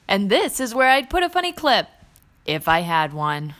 And this is where I'd put a funny clip, if I had one.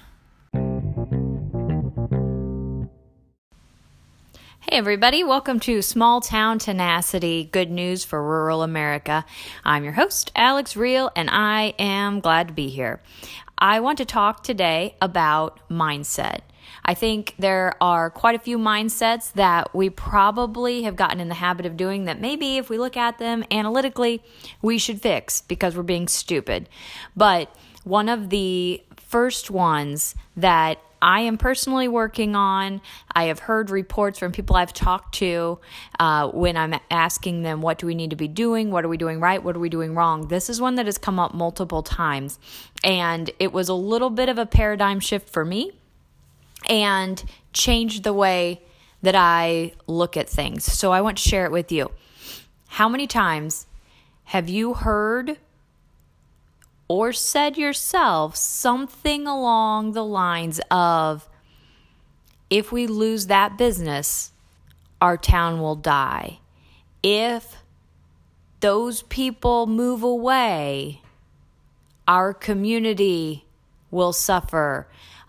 Hey everybody, welcome to Small Town Tenacity, good news for rural America. I'm your host, Alex Reel, and I am glad to be here. I want to talk today about mindset. I think there are quite a few mindsets that we probably have gotten in the habit of doing that maybe if we look at them analytically, we should fix because we're being stupid. But one of the first ones that I am personally working on, I have heard reports from people I've talked to when I'm asking them, what do we need to be doing? What are we doing right? What are we doing wrong? This is one that has come up multiple times. And it was a little bit of a paradigm shift for me and changed the way that I look at things. So I want to share it with you. How many times have you heard or said yourself something along the lines of, if we lose that business, our town will die. If those people move away, our community will suffer.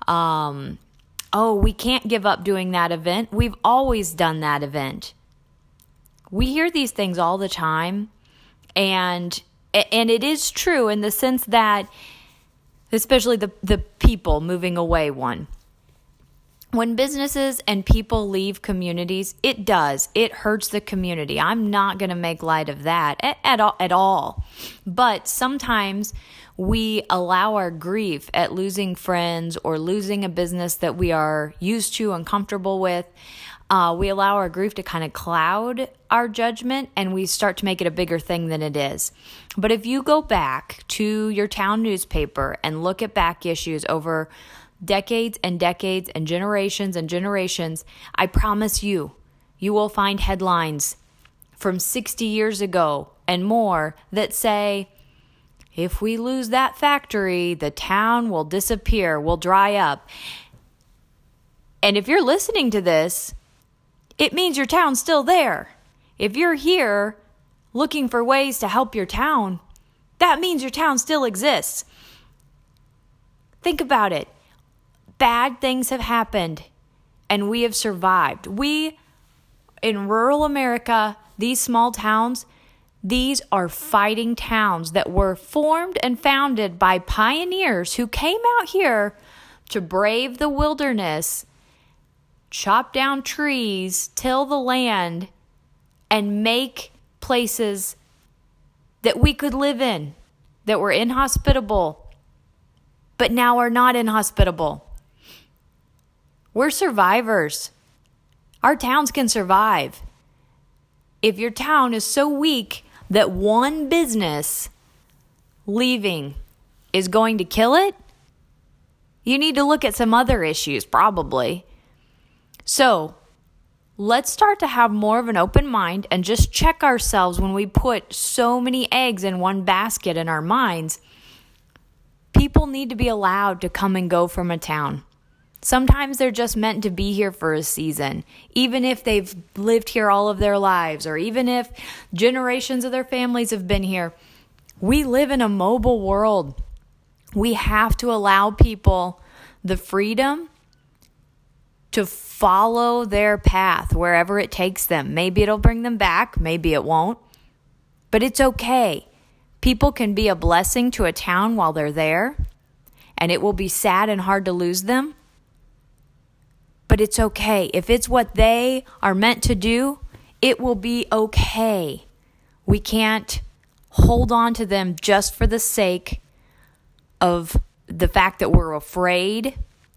We can't give up doing that event. We've always done that event. We hear these things all the time, and it is true in the sense that, especially the people moving away one. When businesses and people leave communities, it hurts the community. I'm not going to make light of that at all. But sometimes we allow our grief at losing friends or losing a business that we are used to and comfortable with. We allow our grief to kind of cloud our judgment, and we start to make it a bigger thing than it is. But if you go back to your town newspaper and look at back issues over decades and decades and generations, I promise you will find headlines from 60 years ago and more that say, if we lose that factory, the town will disappear, will dry up. And if you're listening to this, it means your town's still there. If you're here looking for ways to help your town, that means your town still exists. Think about it. Bad things have happened, and we have survived. We, in rural America, these small towns, these are fighting towns that were formed and founded by pioneers who came out here to brave the wilderness, chop down trees, till the land, and make places that we could live in, that were inhospitable, but now are not inhospitable. We're survivors. Our towns can survive. If your town is so weak that one business leaving is going to kill it, you need to look at some other issues, probably. So let's start to have more of an open mind and just check ourselves when we put so many eggs in one basket in our minds. People need to be allowed to come and go from a town. Sometimes they're just meant to be here for a season, even if they've lived here all of their lives, or even if generations of their families have been here. We live in a mobile world. We have to allow people the freedom to follow their path wherever it takes them. Maybe it'll bring them back, maybe it won't, but it's okay. People can be a blessing to a town while they're there, and it will be sad and hard to lose them, but it's okay. If it's what they are meant to do, it will be okay. We can't hold on to them just for the sake of the fact that we're afraid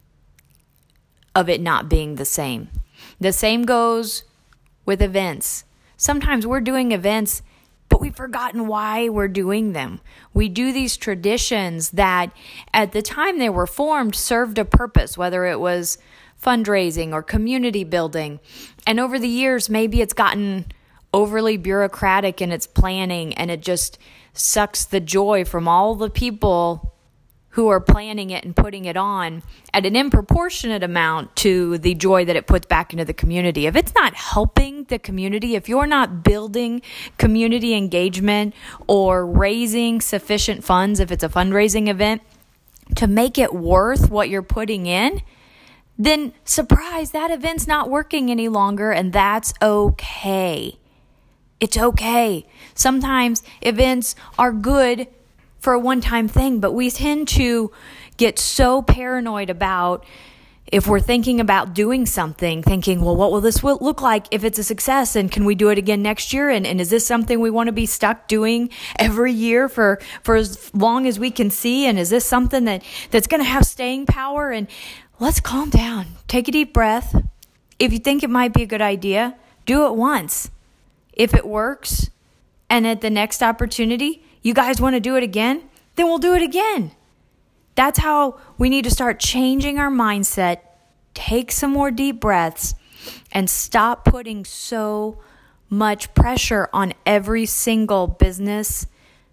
of it not being the same. The same goes with events. Sometimes we're doing events, but we've forgotten why we're doing them. We do these traditions that at the time they were formed served a purpose, whether it was fundraising or community building. And over the years, maybe it's gotten overly bureaucratic in its planning, and it just sucks the joy from all the people who are planning it and putting it on at an improportionate amount to the joy that it puts back into the community. If it's not helping the community, if you're not building community engagement or raising sufficient funds, if it's a fundraising event, to make it worth what you're putting in, then surprise, that event's not working any longer, and that's okay. It's okay. Sometimes events are good for a one-time thing, but we tend to get so paranoid about, if we're thinking about doing something, thinking, well, what will this look like if it's a success, and can we do it again next year, and is this something we want to be stuck doing every year for as long as we can see, and is this something that's going to have staying power? And let's calm down. Take a deep breath. If you think it might be a good idea, do it once. If it works, and at the next opportunity, you guys want to do it again, then we'll do it again. That's how we need to start changing our mindset, take some more deep breaths, and stop putting so much pressure on every single business,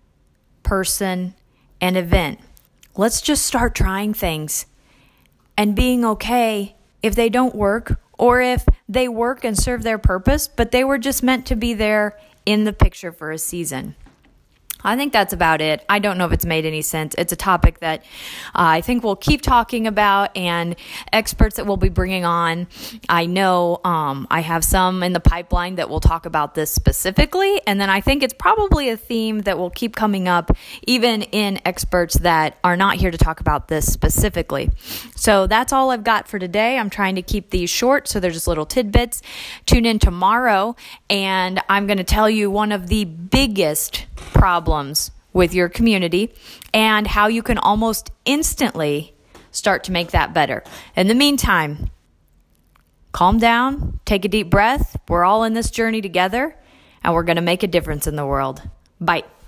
person, and event. Let's just start trying things and being okay if they don't work, or if they work and serve their purpose, but they were just meant to be there in the picture for a season. I think that's about it. I don't know if it's made any sense. It's a topic that I think we'll keep talking about, and experts that we'll be bringing on. I know I have some in the pipeline that will talk about this specifically, and then I think it's probably a theme that will keep coming up even in experts that are not here to talk about this specifically. So that's all I've got for today. I'm trying to keep these short, so they're just little tidbits. Tune in tomorrow, and I'm going to tell you one of the biggest problems with your community and how you can almost instantly start to make that better. In the meantime, calm down, take a deep breath. We're all in this journey together, and we're going to make a difference in the world. Bye.